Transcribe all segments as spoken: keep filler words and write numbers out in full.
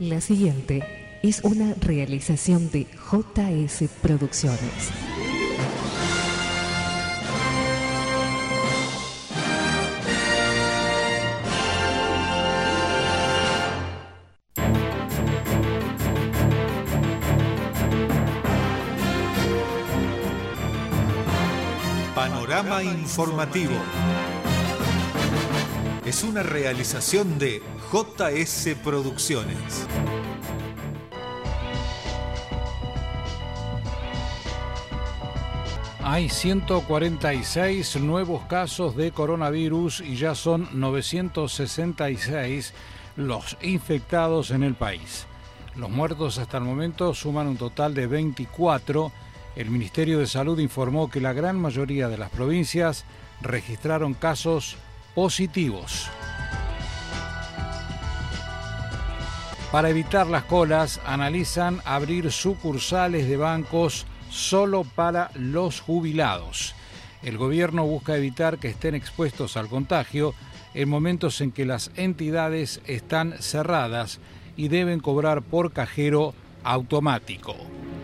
La siguiente es una realización de J S Producciones. Panorama informativo. Es una realización de J S Producciones. Hay ciento cuarenta y seis nuevos casos de coronavirus y ya son novecientos sesenta y seis los infectados en el país. Los muertos hasta el momento suman un total de veinticuatro. El Ministerio de Salud informó que la gran mayoría de las provincias registraron casos positivos. Para evitar las colas, analizan abrir sucursales de bancos solo para los jubilados. El gobierno busca evitar que estén expuestos al contagio en momentos en que las entidades están cerradas y deben cobrar por cajero automático.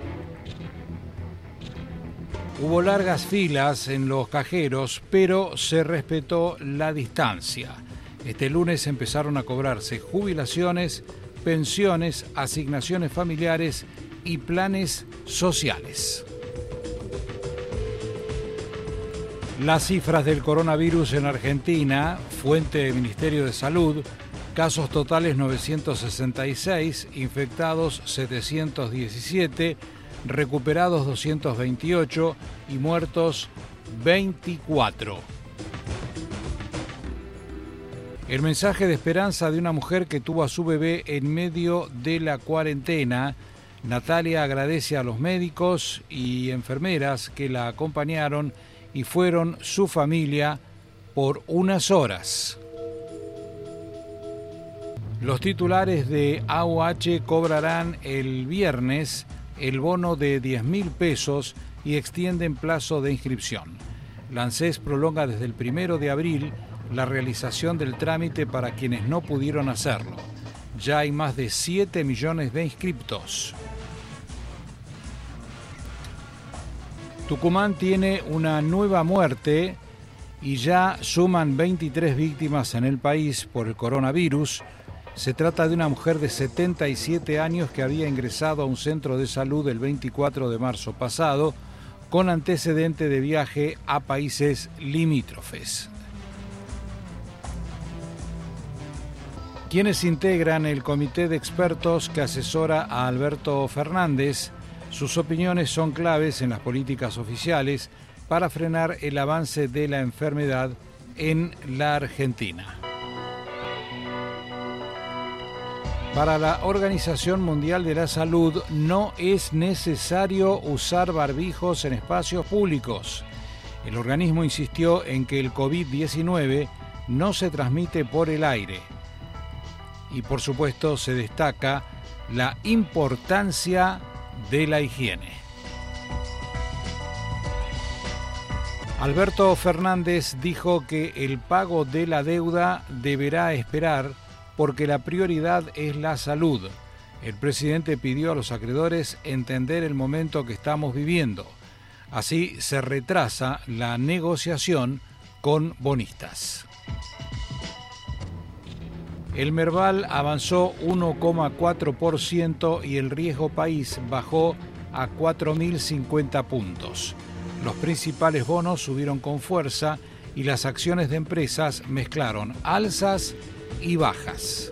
Hubo largas filas en los cajeros, pero se respetó la distancia. Este lunes empezaron a cobrarse jubilaciones, pensiones, asignaciones familiares y planes sociales. Las cifras del coronavirus en Argentina, fuente del Ministerio de Salud, casos totales novecientos sesenta y seis, infectados setecientos diecisiete, recuperados doscientos veintiocho y muertos veinticuatro. El mensaje de esperanza de una mujer que tuvo a su bebé en medio de la cuarentena. Natalia agradece a los médicos y enfermeras que la acompañaron y fueron su familia por unas horas. Los titulares de A U H cobrarán el viernes el bono de diez mil pesos y extienden plazo de inscripción. La ANSES prolonga desde el primero de abril la realización del trámite para quienes no pudieron hacerlo. Ya hay más de siete millones de inscriptos. Tucumán tiene una nueva muerte y ya suman veintitrés víctimas en el país por el coronavirus. Se trata de una mujer de setenta y siete años que había ingresado a un centro de salud el veinticuatro de marzo pasado con antecedente de viaje a países limítrofes. Quienes integran el comité de expertos que asesora a Alberto Fernández, sus opiniones son claves en las políticas oficiales para frenar el avance de la enfermedad en la Argentina. Para la Organización Mundial de la Salud no es necesario usar barbijos en espacios públicos. El organismo insistió en que el COVID diecinueve no se transmite por el aire. Y por supuesto se destaca la importancia de la higiene. Alberto Fernández dijo que el pago de la deuda deberá esperar porque la prioridad es la salud. El presidente pidió a los acreedores entender el momento que estamos viviendo. Así se retrasa la negociación con bonistas. El Merval avanzó uno coma cuatro por ciento y el riesgo país bajó a cuatro mil cincuenta puntos. Los principales bonos subieron con fuerza y las acciones de empresas mezclaron alzas y bajas.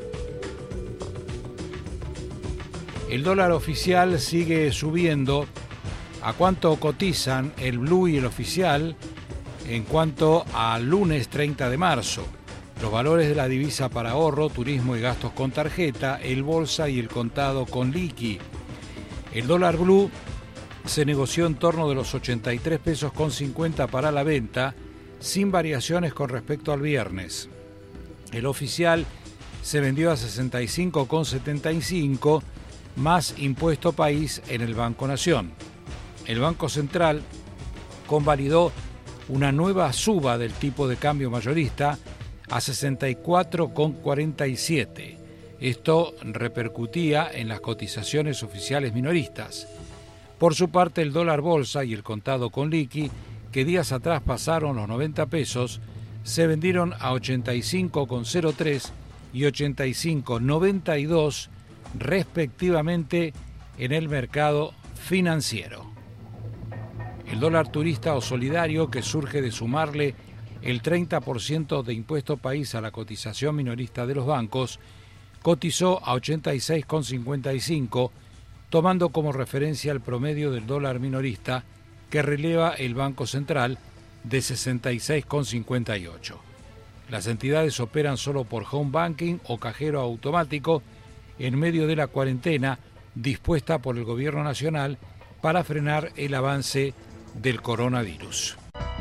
El dólar oficial sigue subiendo. ¿A cuánto cotizan el blue y el oficial en cuanto al lunes treinta de marzo? Los valores de la divisa para ahorro, turismo y gastos con tarjeta, el bolsa y el contado con liqui. El dólar blue se negoció en torno de los ochenta y tres pesos con cincuenta para la venta, sin variaciones con respecto al viernes. El oficial se vendió a sesenta y cinco con setenta y cinco, más impuesto país en el Banco Nación. El Banco Central convalidó una nueva suba del tipo de cambio mayorista a sesenta y cuatro con cuarenta y siete. Esto repercutía en las cotizaciones oficiales minoristas. Por su parte, el dólar bolsa y el contado con liqui, que días atrás pasaron los noventa pesos, se vendieron a ochenta y cinco con cero tres y ochenta y cinco con noventa y dos respectivamente en el mercado financiero. El dólar turista o solidario, que surge de sumarle el treinta por ciento de impuesto país a la cotización minorista de los bancos, cotizó a ochenta y seis con cincuenta y cinco, tomando como referencia el promedio del dólar minorista que releva el Banco Central de sesenta y seis con cincuenta y ocho. Las entidades operan solo por home banking o cajero automático en medio de la cuarentena dispuesta por el Gobierno Nacional para frenar el avance del coronavirus.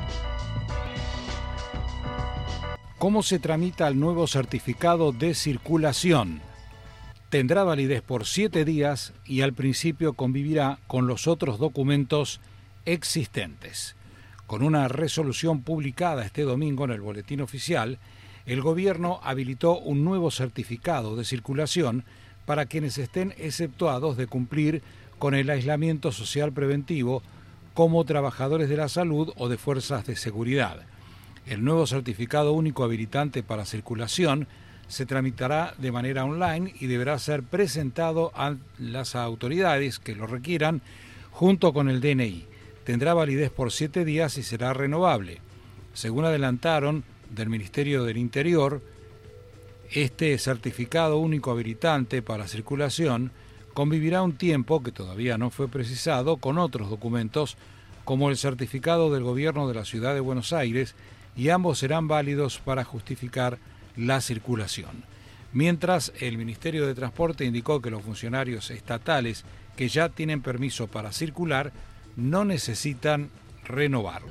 ¿Cómo se tramita el nuevo certificado de circulación? Tendrá validez por siete días y al principio convivirá con los otros documentos existentes. Con una resolución publicada este domingo en el Boletín Oficial, el Gobierno habilitó un nuevo certificado de circulación para quienes estén exceptuados de cumplir con el aislamiento social preventivo como trabajadores de la salud o de fuerzas de seguridad. El nuevo certificado único habilitante para circulación se tramitará de manera online y deberá ser presentado a las autoridades que lo requieran junto con el D N I. Tendrá validez por siete días y será renovable. Según adelantaron del Ministerio del Interior, este certificado único habilitante para circulación convivirá un tiempo, que todavía no fue precisado, con otros documentos como el certificado del Gobierno de la Ciudad de Buenos Aires, y ambos serán válidos para justificar la circulación. Mientras, el Ministerio de Transporte indicó que los funcionarios estatales que ya tienen permiso para circular no necesitan renovarlo.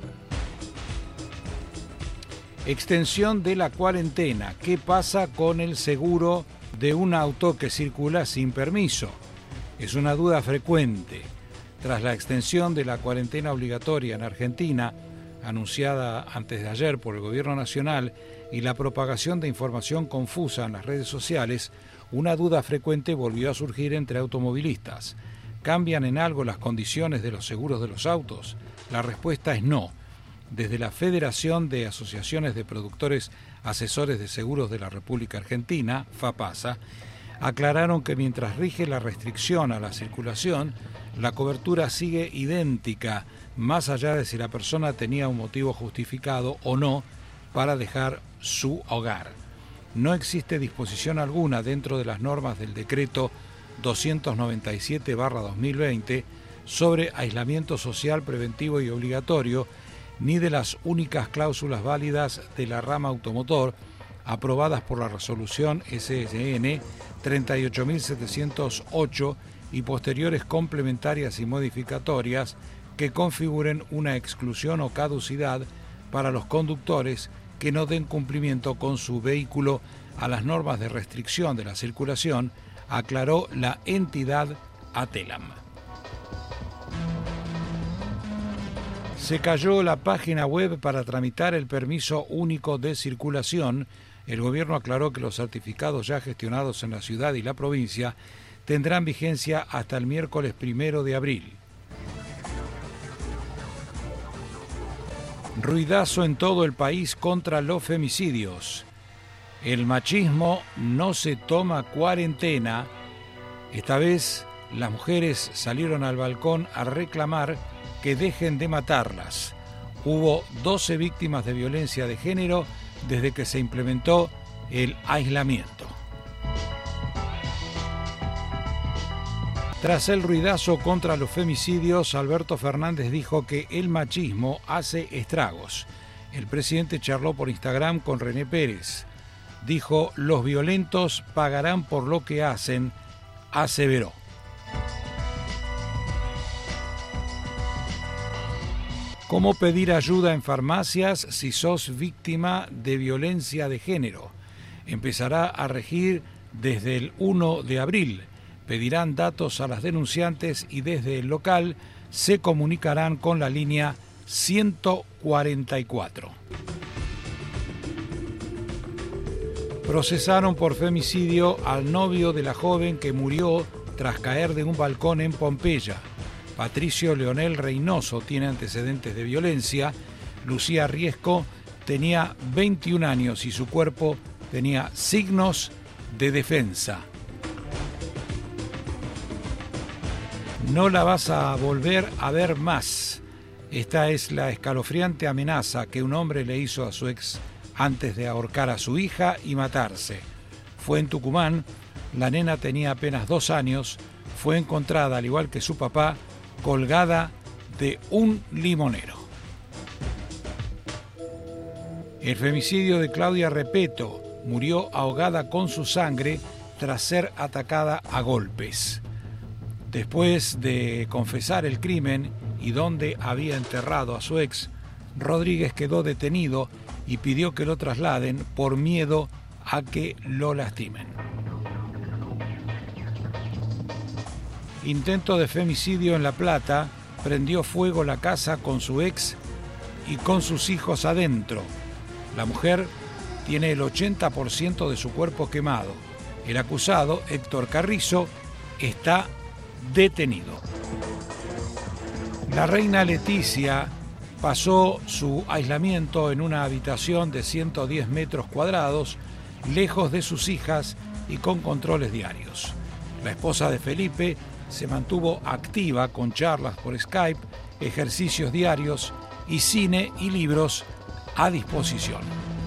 Extensión de la cuarentena. ¿Qué pasa con el seguro de un auto que circula sin permiso? Es una duda frecuente. Tras la extensión de la cuarentena obligatoria en Argentina, anunciada antes de ayer por el Gobierno Nacional, y la propagación de información confusa en las redes sociales, una duda frecuente volvió a surgir entre automovilistas. ¿Cambian en algo las condiciones de los seguros de los autos? La respuesta es no. Desde la Federación de Asociaciones de Productores Asesores de Seguros de la República Argentina, FAPASA, aclararon que mientras rige la restricción a la circulación, la cobertura sigue idéntica, más allá de si la persona tenía un motivo justificado o no para dejar su hogar. No existe disposición alguna dentro de las normas del decreto doscientos noventa y siete barra dos mil veinte sobre aislamiento social preventivo y obligatorio, ni de las únicas cláusulas válidas de la rama automotor aprobadas por la resolución S S N treinta y ocho mil setecientos ocho y posteriores complementarias y modificatorias que configuren una exclusión o caducidad para los conductores que no den cumplimiento con su vehículo a las normas de restricción de la circulación, aclaró la entidad ATELAM. Se cayó la página web para tramitar el permiso único de circulación. El gobierno aclaró que los certificados ya gestionados en la ciudad y la provincia tendrán vigencia hasta el miércoles primero de abril. Ruidazo en todo el país contra los femicidios. El machismo no se toma cuarentena. Esta vez las mujeres salieron al balcón a reclamar que dejen de matarlas. Hubo doce víctimas de violencia de género desde que se implementó el aislamiento. Tras el ruidazo contra los femicidios, Alberto Fernández dijo que el machismo hace estragos. El presidente charló por Instagram con René Pérez. Dijo: los violentos pagarán por lo que hacen, aseveró. ¿Cómo pedir ayuda en farmacias si sos víctima de violencia de género? Empezará a regir desde el primero de abril. Pedirán datos a las denunciantes y desde el local se comunicarán con la línea ciento cuarenta y cuatro. Procesaron por femicidio al novio de la joven que murió tras caer de un balcón en Pompeya. Patricio Leonel Reynoso tiene antecedentes de violencia. Lucía Riesco tenía veintiún años y su cuerpo tenía signos de defensa. No la vas a volver a ver más. Esta es la escalofriante amenaza que un hombre le hizo a su ex antes de ahorcar a su hija y matarse. Fue en Tucumán, la nena tenía apenas dos años, fue encontrada, al igual que su papá, colgada de un limonero. El femicidio de Claudia Repeto, murió ahogada con su sangre tras ser atacada a golpes. Después de confesar el crimen y donde había enterrado a su ex, Rodríguez quedó detenido y pidió que lo trasladen por miedo a que lo lastimen. Intento de femicidio en La Plata, prendió fuego la casa con su ex y con sus hijos adentro. La mujer tiene el ochenta por ciento de su cuerpo quemado. El acusado, Héctor Carrizo, está detenido. La reina Leticia pasó su aislamiento en una habitación de ciento diez metros cuadrados, lejos de sus hijas y con controles diarios. La esposa de Felipe se mantuvo activa con charlas por Skype, ejercicios diarios y cine y libros a disposición.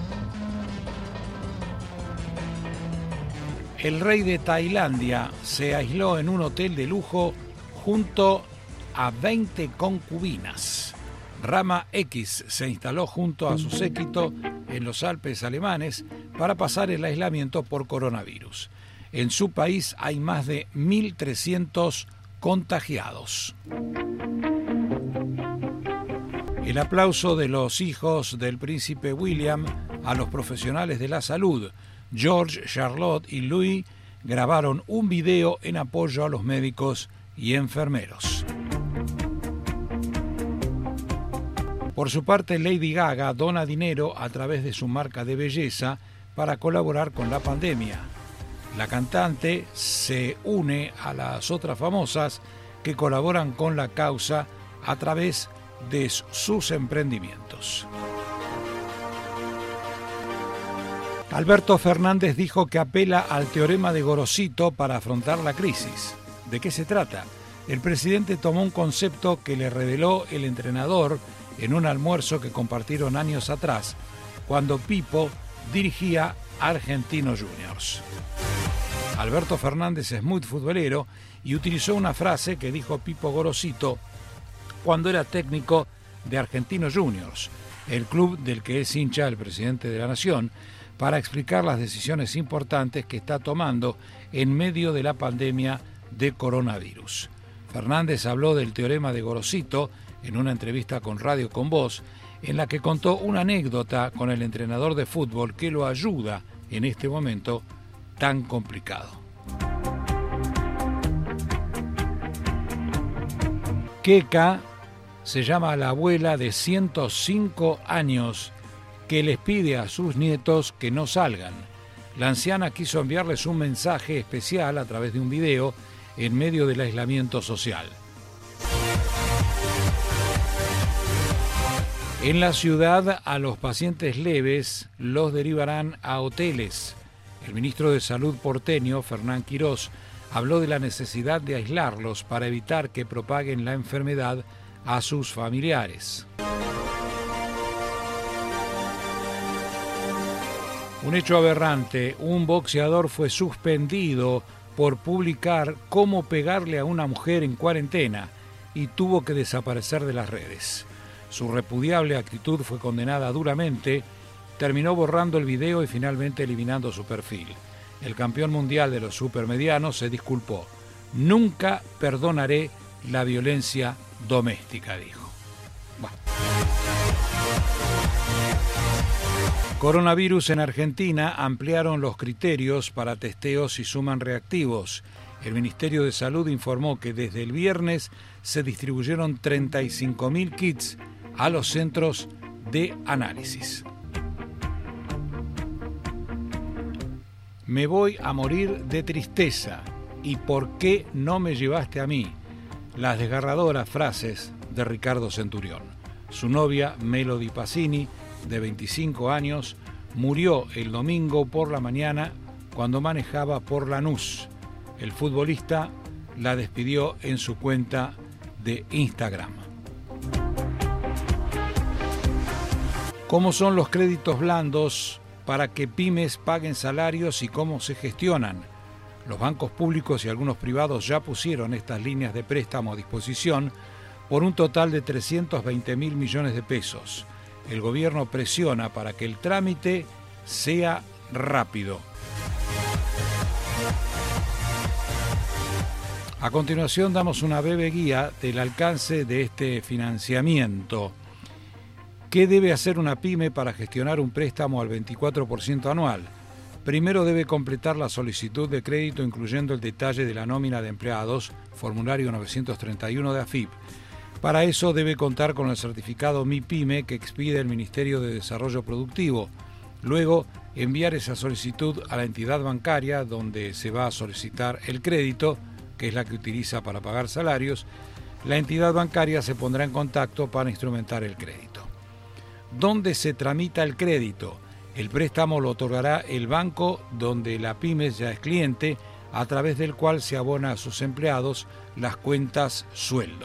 El rey de Tailandia se aisló en un hotel de lujo junto a veinte concubinas. Rama X se instaló junto a su séquito en los Alpes alemanes para pasar el aislamiento por coronavirus. En su país hay más de mil trescientos contagiados. El aplauso de los hijos del príncipe William a los profesionales de la salud. George, Charlotte y Louis grabaron un video en apoyo a los médicos y enfermeros. Por su parte, Lady Gaga dona dinero a través de su marca de belleza para colaborar con la pandemia. La cantante se une a las otras famosas que colaboran con la causa a través de sus emprendimientos. Alberto Fernández dijo que apela al teorema de Gorosito para afrontar la crisis. ¿De qué se trata? El presidente tomó un concepto que le reveló el entrenador en un almuerzo que compartieron años atrás, cuando Pipo dirigía Argentinos Juniors. Alberto Fernández es muy futbolero y utilizó una frase que dijo Pipo Gorosito cuando era técnico de Argentinos Juniors, el club del que es hincha el presidente de la Nación, para explicar las decisiones importantes que está tomando en medio de la pandemia de coronavirus. Fernández habló del teorema de Gorosito en una entrevista con Radio Con Voz, en la que contó una anécdota con el entrenador de fútbol que lo ayuda en este momento tan complicado. Queca se llama a la abuela de ciento cinco años que les pide a sus nietos que no salgan. La anciana quiso enviarles un mensaje especial a través de un video en medio del aislamiento social. En la ciudad, a los pacientes leves los derivarán a hoteles. El ministro de Salud porteño, Fernán Quirós, habló de la necesidad de aislarlos para evitar que propaguen la enfermedad a sus familiares. Un hecho aberrante, un boxeador fue suspendido por publicar cómo pegarle a una mujer en cuarentena y tuvo que desaparecer de las redes. Su repudiable actitud fue condenada duramente, terminó borrando el video y finalmente eliminando su perfil. El campeón mundial de los supermedianos se disculpó. Nunca perdonaré la violencia doméstica, dijo. Bah. Coronavirus en Argentina, ampliaron los criterios para testeos y suman reactivos. El Ministerio de Salud informó que desde el viernes se distribuyeron treinta y cinco mil kits a los centros de análisis. Me voy a morir de tristeza. ¿Y por qué no me llevaste a mí? Las desgarradoras frases de Ricardo Centurión. Su novia, Melody Pacini, de veinticinco años, murió el domingo por la mañana cuando manejaba por Lanús. El futbolista la despidió en su cuenta de Instagram. ¿Cómo son los créditos blandos para que pymes paguen salarios y cómo se gestionan? Los bancos públicos y algunos privados ya pusieron estas líneas de préstamo a disposición por un total de trescientos veinte mil millones de pesos. El gobierno presiona para que el trámite sea rápido. A continuación damos una breve guía del alcance de este financiamiento. ¿Qué debe hacer una pyme para gestionar un préstamo al veinticuatro por ciento anual? Primero debe completar la solicitud de crédito incluyendo el detalle de la nómina de empleados, formulario novecientos treinta y uno de A F I P. Para eso debe contar con el certificado MIPYME que expide el Ministerio de Desarrollo Productivo. Luego, enviar esa solicitud a la entidad bancaria donde se va a solicitar el crédito, que es la que utiliza para pagar salarios. La entidad bancaria se pondrá en contacto para instrumentar el crédito. ¿Dónde se tramita el crédito? El préstamo lo otorgará el banco donde la pyme ya es cliente, a través del cual se abona a sus empleados las cuentas sueldo.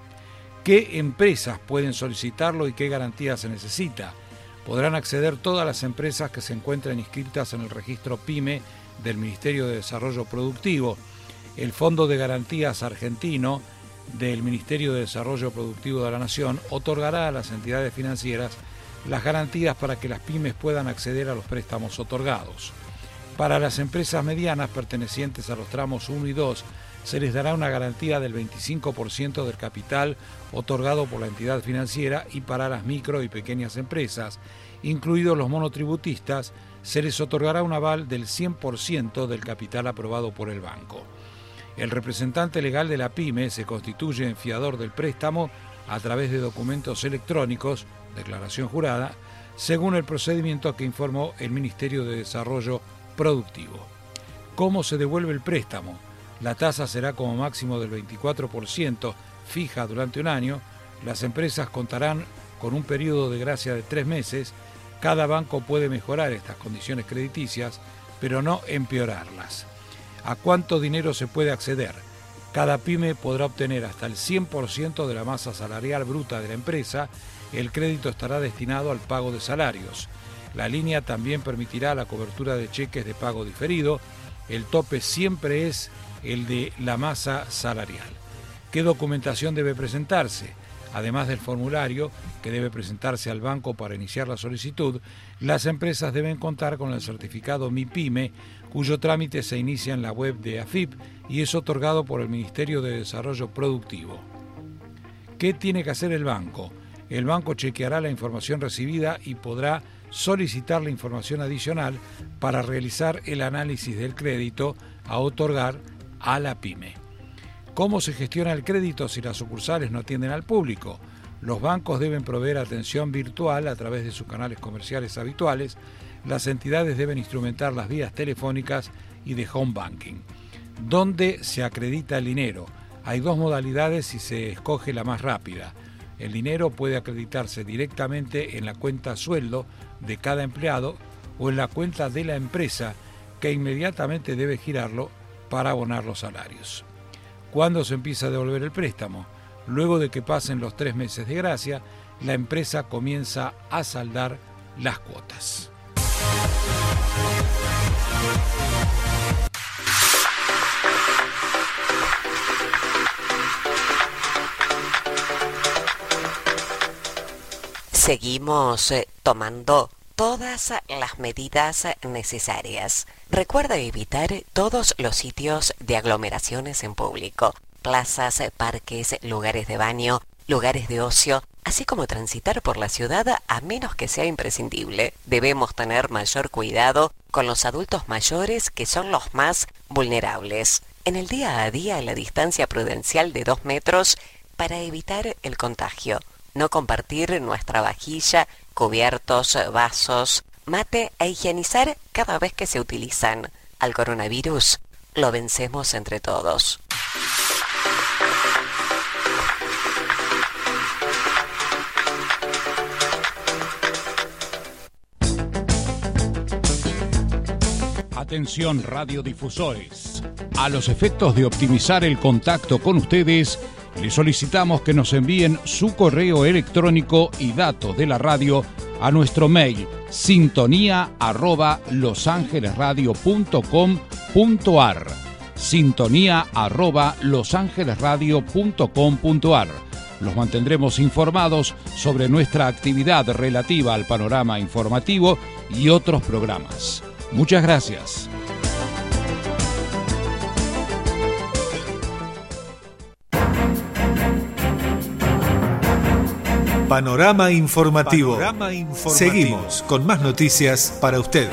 ¿Qué empresas pueden solicitarlo y qué garantías se necesita? Podrán acceder todas las empresas que se encuentren inscritas en el registro PYME del Ministerio de Desarrollo Productivo. El Fondo de Garantías Argentino del Ministerio de Desarrollo Productivo de la Nación otorgará a las entidades financieras las garantías para que las pymes puedan acceder a los préstamos otorgados. Para las empresas medianas pertenecientes a los tramos uno y dos, se les dará una garantía del veinticinco por ciento del capital otorgado por la entidad financiera, y para las micro y pequeñas empresas, incluidos los monotributistas, se les otorgará un aval del cien por ciento del capital aprobado por el banco. El representante legal de la pyme se constituye en fiador del préstamo a través de documentos electrónicos, declaración jurada, según el procedimiento que informó el Ministerio de Desarrollo Productivo. ¿Cómo se devuelve el préstamo? La tasa será como máximo del veinticuatro por ciento, fija durante un año. Las empresas contarán con un periodo de gracia de tres meses. Cada banco puede mejorar estas condiciones crediticias, pero no empeorarlas. ¿A cuánto dinero se puede acceder? Cada pyme podrá obtener hasta el cien por ciento de la masa salarial bruta de la empresa. El crédito estará destinado al pago de salarios. La línea también permitirá la cobertura de cheques de pago diferido. El tope siempre es el de la masa salarial. ¿Qué documentación debe presentarse? Además del formulario que debe presentarse al banco para iniciar la solicitud, las empresas deben contar con el certificado MIPYME, cuyo trámite se inicia en la web de A F I P y es otorgado por el Ministerio de Desarrollo Productivo. ¿Qué tiene que hacer el banco? El banco chequeará la información recibida y podrá solicitar la información adicional para realizar el análisis del crédito a otorgar a la pyme. ¿Cómo se gestiona el crédito si las sucursales no atienden al público? Los bancos deben proveer atención virtual a través de sus canales comerciales habituales. Las entidades deben instrumentar las vías telefónicas y de home banking. ¿Dónde se acredita el dinero? Hay dos modalidades y se escoge la más rápida. El dinero puede acreditarse directamente en la cuenta sueldo de cada empleado o en la cuenta de la empresa, que inmediatamente debe girarlo para abonar los salarios. ¿Cuándo se empieza a devolver el préstamo? Luego de que pasen los tres meses de gracia, la empresa comienza a saldar las cuotas. Seguimos eh, tomando todas las medidas necesarias. Recuerda evitar todos los sitios de aglomeraciones en público, plazas, parques, lugares de baño, lugares de ocio, así como transitar por la ciudad a menos que sea imprescindible. Debemos tener mayor cuidado con los adultos mayores, que son los más vulnerables. En el día a día, la distancia prudencial de dos metros para evitar el contagio. No compartir nuestra vajilla, cubiertos, vasos, mate e higienizar cada vez que se utilizan. al coronavirus, lo vencemos entre todos. Atención radiodifusores. A los efectos de optimizar el contacto con ustedes, les solicitamos que nos envíen su correo electrónico y datos de la radio a nuestro mail sintonía arroba losangelesradio punto com punto ar sintonía arroba losangelesradio punto com punto ar. Los mantendremos informados sobre nuestra actividad relativa al panorama informativo y otros programas. Muchas gracias. Panorama informativo. Panorama informativo. Seguimos con más noticias para usted.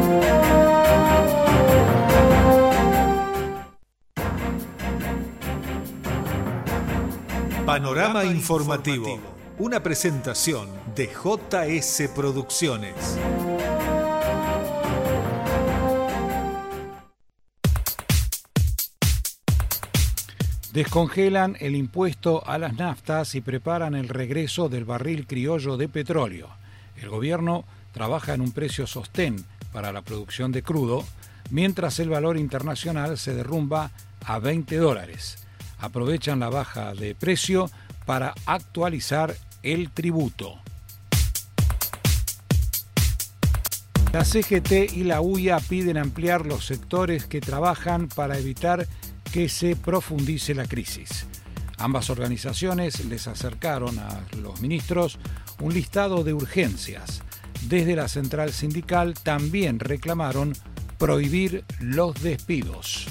Panorama informativo. Una presentación de J S Producciones. Descongelan el impuesto a las naftas y preparan el regreso del barril criollo de petróleo. El gobierno trabaja en un precio sostén para la producción de crudo, mientras el valor internacional se derrumba a veinte dólares. Aprovechan la baja de precio para actualizar el tributo. La C G T y la U I A piden ampliar los sectores que trabajan para evitar que se profundice la crisis. Ambas organizaciones les acercaron a los ministros un listado de urgencias. Desde la central sindical también reclamaron prohibir los despidos.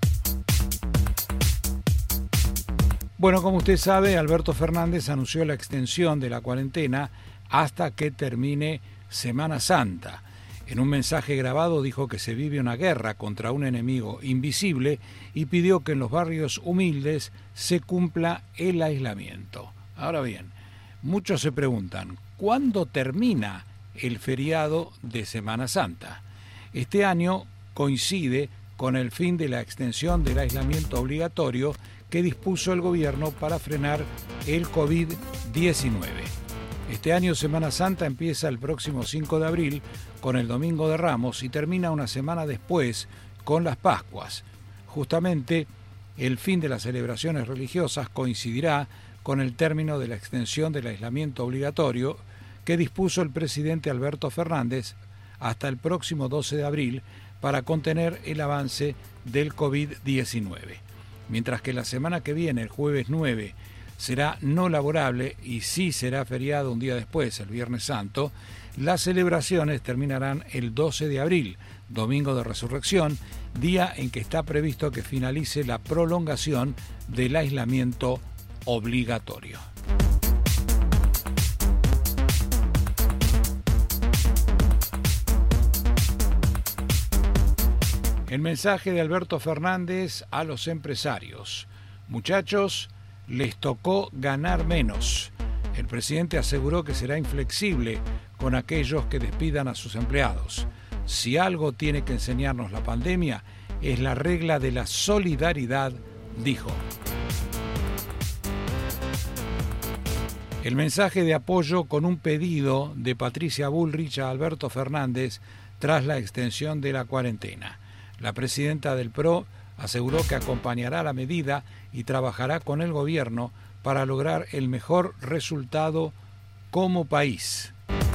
Bueno, como usted sabe, Alberto Fernández anunció la extensión de la cuarentena hasta que termine Semana Santa. En un mensaje grabado dijo que se vive una guerra contra un enemigo invisible y pidió que en los barrios humildes se cumpla el aislamiento. Ahora bien, muchos se preguntan, ¿cuándo termina el feriado de Semana Santa? Este año coincide con el fin de la extensión del aislamiento obligatorio que dispuso el gobierno para frenar el covid diecinueve. Este año Semana Santa empieza el próximo cinco de abril con el Domingo de Ramos y termina una semana después con las Pascuas. Justamente el fin de las celebraciones religiosas coincidirá con el término de la extensión del aislamiento obligatorio que dispuso el presidente Alberto Fernández hasta el próximo doce de abril para contener el avance del covid diecinueve. Mientras que la semana que viene, el jueves nueve, será no laborable y sí será feriado un día después, el Viernes Santo, las celebraciones terminarán el doce de abril, Domingo de Resurrección, día en que está previsto que finalice la prolongación del aislamiento obligatorio. El mensaje de Alberto Fernández a los empresarios. Muchachos, les tocó ganar menos. El presidente aseguró que será inflexible con aquellos que despidan a sus empleados. Si algo tiene que enseñarnos la pandemia, es la regla de la solidaridad, dijo. El mensaje de apoyo con un pedido de Patricia Bullrich a Alberto Fernández tras la extensión de la cuarentena. La presidenta del P R O aseguró que acompañará la medida y trabajará con el gobierno para lograr el mejor resultado como país.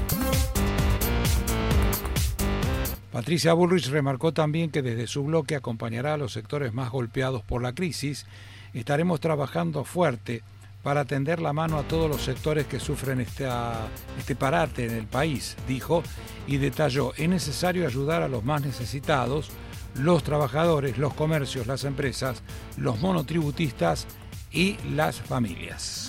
Patricia Bullrich remarcó también que desde su bloque acompañará a los sectores más golpeados por la crisis. Estaremos trabajando fuerte para tender la mano a todos los sectores que sufren esta, este parate en el país, dijo, y detalló, es necesario ayudar a los más necesitados, los trabajadores, los comercios, las empresas, los monotributistas y las familias.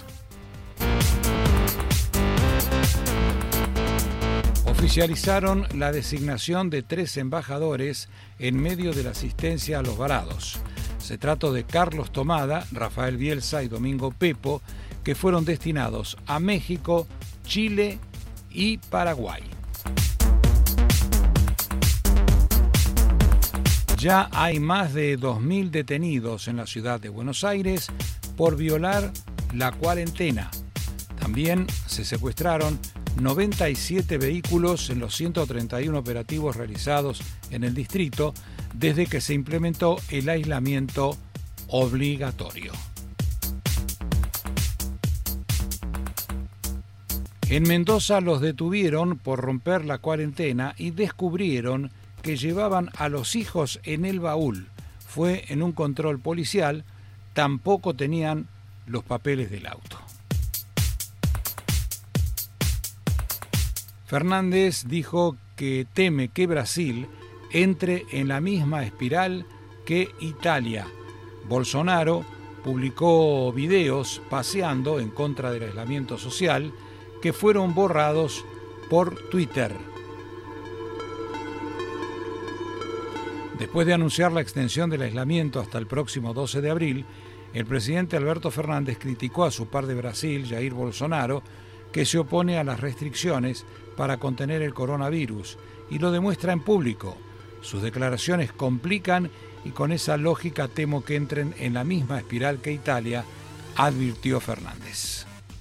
Oficializaron la designación de tres embajadores en medio de la asistencia a los varados. Se trata de Carlos Tomada, Rafael Bielsa y Domingo Pepo, que fueron destinados a México, Chile y Paraguay. Ya hay más de dos mil detenidos en la ciudad de Buenos Aires por violar la cuarentena. También se secuestraron noventa y siete vehículos en los ciento treinta y uno operativos realizados en el distrito desde que se implementó el aislamiento obligatorio. En Mendoza los detuvieron por romper la cuarentena y descubrieron que llevaban a los hijos en el baúl. Fue en un control policial, tampoco tenían los papeles del auto. Fernández dijo que teme que Brasil entre en la misma espiral que Italia. Bolsonaro publicó videos paseando en contra del aislamiento social que fueron borrados por Twitter. Después de anunciar la extensión del aislamiento hasta el próximo doce de abril, el presidente Alberto Fernández criticó a su par de Brasil, Jair Bolsonaro, que se opone a las restricciones para contener el coronavirus y lo demuestra en público. Sus declaraciones complican y con esa lógica temo que entren en la misma espiral que Italia, advirtió Fernández.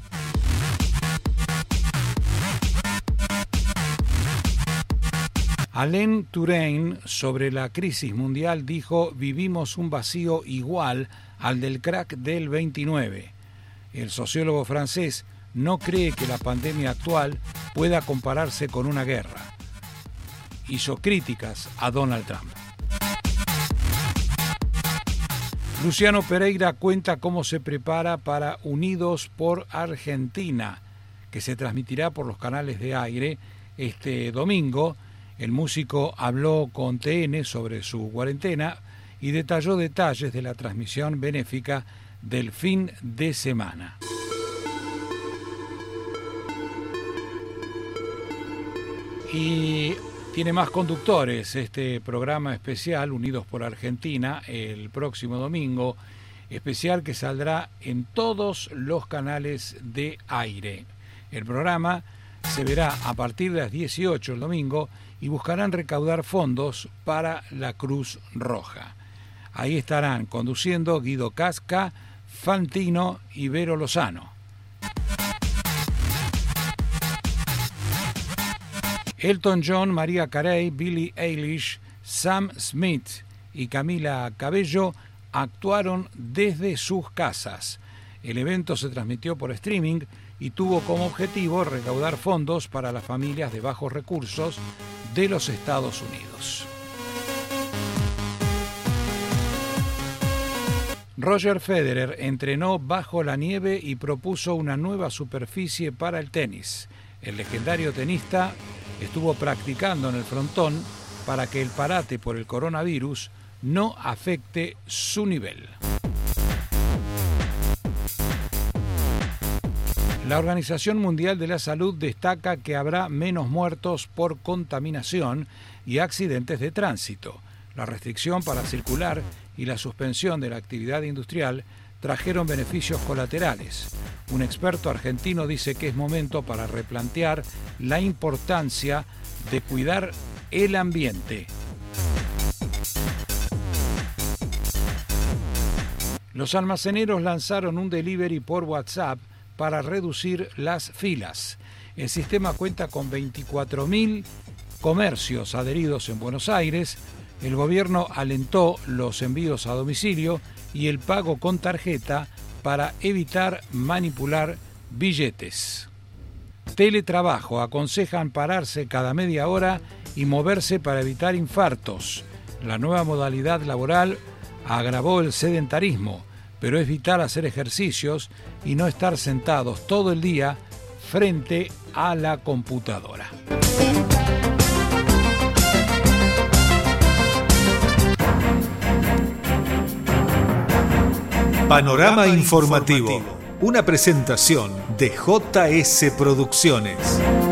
Alain Touraine, sobre la crisis mundial, dijo: vivimos un vacío igual al del crack del veintinueve. El sociólogo francés no cree que la pandemia actual pueda compararse con una guerra. Hizo críticas a Donald Trump. Luciano Pereira cuenta cómo se prepara para Unidos por Argentina, que se transmitirá por los canales de aire este domingo. El músico habló con T N sobre su cuarentena y detalló detalles de la transmisión benéfica del fin de semana. Y tiene más conductores este programa especial, Unidos por Argentina, el próximo domingo, especial que saldrá en todos los canales de aire. El programa se verá a partir de las dieciocho el domingo y buscarán recaudar fondos para la Cruz Roja. Ahí estarán conduciendo Guido Casca, Fantino y Vero Lozano. Elton John, Mariah Carey, Billie Eilish, Sam Smith y Camila Cabello actuaron desde sus casas. El evento se transmitió por streaming y tuvo como objetivo recaudar fondos para las familias de bajos recursos de los Estados Unidos. Roger Federer entrenó bajo la nieve y propuso una nueva superficie para el tenis. El legendario tenista estuvo practicando en el frontón para que el parate por el coronavirus no afecte su nivel. La Organización Mundial de la Salud destaca que habrá menos muertos por contaminación y accidentes de tránsito. La restricción para circular y la suspensión de la actividad industrial trajeron beneficios colaterales. Un experto argentino dice que es momento para replantear la importancia de cuidar el ambiente. Los almaceneros lanzaron un delivery por WhatsApp para reducir las filas. El sistema cuenta con veinticuatro mil comercios adheridos en Buenos Aires. El gobierno alentó los envíos a domicilio y el pago con tarjeta para evitar manipular billetes. Teletrabajo: aconsejan pararse cada media hora y moverse para evitar infartos. La nueva modalidad laboral agravó el sedentarismo, pero es vital hacer ejercicios y no estar sentados todo el día frente a la computadora. Panorama Informativo, una presentación de J S Producciones.